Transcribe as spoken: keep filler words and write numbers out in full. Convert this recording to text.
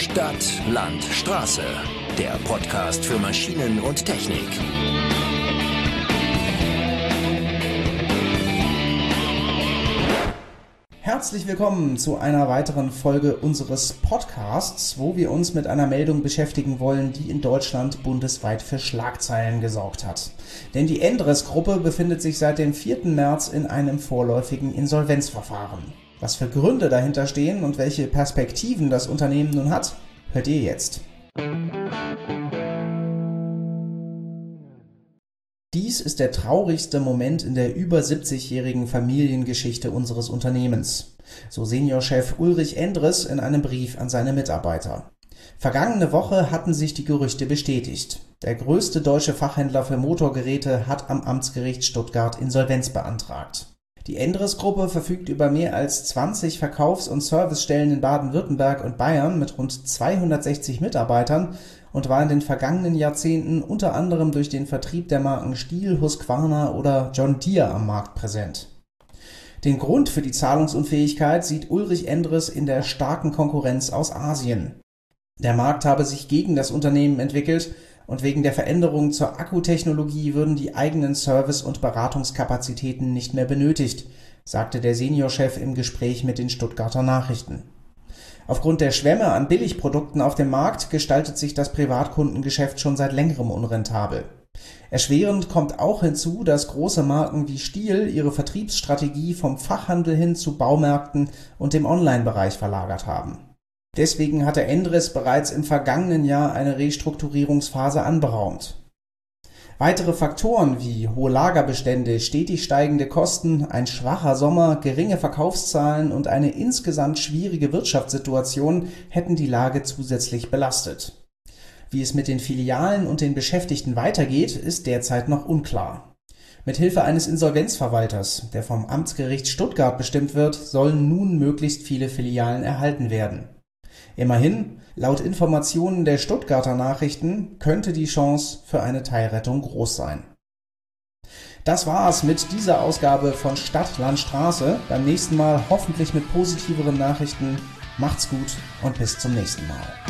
Stadt, Land, Straße. Der Podcast für Maschinen und Technik. Herzlich willkommen zu einer weiteren Folge unseres Podcasts, wo wir uns mit einer Meldung beschäftigen wollen, die in Deutschland bundesweit für Schlagzeilen gesorgt hat. Denn die Endres-Gruppe befindet sich seit dem vierten März in einem vorläufigen Insolvenzverfahren. Was für Gründe dahinter stehen und welche Perspektiven das Unternehmen nun hat, hört ihr jetzt. Dies ist der traurigste Moment in der über siebzigjährigen Familiengeschichte unseres Unternehmens, so Seniorchef Ulrich Endres in einem Brief an seine Mitarbeiter. Vergangene Woche hatten sich die Gerüchte bestätigt. Der größte deutsche Fachhändler für Motorgeräte hat am Amtsgericht Stuttgart Insolvenz beantragt. Die Endres-Gruppe verfügt über mehr als zwanzig Verkaufs- und Servicestellen in Baden-Württemberg und Bayern mit rund zweihundertsechzig Mitarbeitern und war in den vergangenen Jahrzehnten unter anderem durch den Vertrieb der Marken Stihl, Husqvarna oder John Deere am Markt präsent. Den Grund für die Zahlungsunfähigkeit sieht Ulrich Endres in der starken Konkurrenz aus Asien. Der Markt habe sich gegen das Unternehmen entwickelt und wegen der Veränderung zur Akkutechnologie würden die eigenen Service- und Beratungskapazitäten nicht mehr benötigt, sagte der Seniorchef im Gespräch mit den Stuttgarter Nachrichten. Aufgrund der Schwemme an Billigprodukten auf dem Markt gestaltet sich das Privatkundengeschäft schon seit längerem unrentabel. Erschwerend kommt auch hinzu, dass große Marken wie Stihl ihre Vertriebsstrategie vom Fachhandel hin zu Baumärkten und dem Online-Bereich verlagert haben. Deswegen hatte Endres bereits im vergangenen Jahr eine Restrukturierungsphase anberaumt. Weitere Faktoren wie hohe Lagerbestände, stetig steigende Kosten, ein schwacher Sommer, geringe Verkaufszahlen und eine insgesamt schwierige Wirtschaftssituation hätten die Lage zusätzlich belastet. Wie es mit den Filialen und den Beschäftigten weitergeht, ist derzeit noch unklar. Mit Hilfe eines Insolvenzverwalters, der vom Amtsgericht Stuttgart bestimmt wird, sollen nun möglichst viele Filialen erhalten werden. Immerhin, laut Informationen der Stuttgarter Nachrichten, könnte die Chance für eine Teilrettung groß sein. Das war's mit dieser Ausgabe von Stadt, Land, Straße. Beim nächsten Mal hoffentlich mit positiveren Nachrichten. Macht's gut und bis zum nächsten Mal.